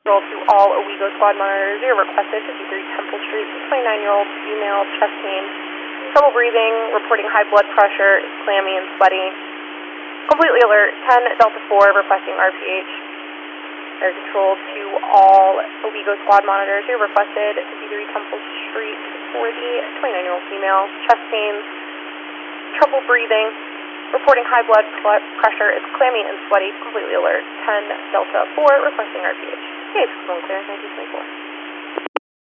Roll to all Owego squad monitors. You're requested 53 Temple Street, 29-year-old female, chest pain, trouble breathing, reporting high blood pressure, is clammy and sweaty. Completely alert, 10 Delta 4, requesting RPH. Air control to all Owego squad monitors. You're requested 53 Temple Street for the 29-year-old female, chest pain, trouble breathing, reporting high blood pressure, is clammy and sweaty, completely alert, 10 Delta 4, requesting RPH. Okay, it's clearance 1924.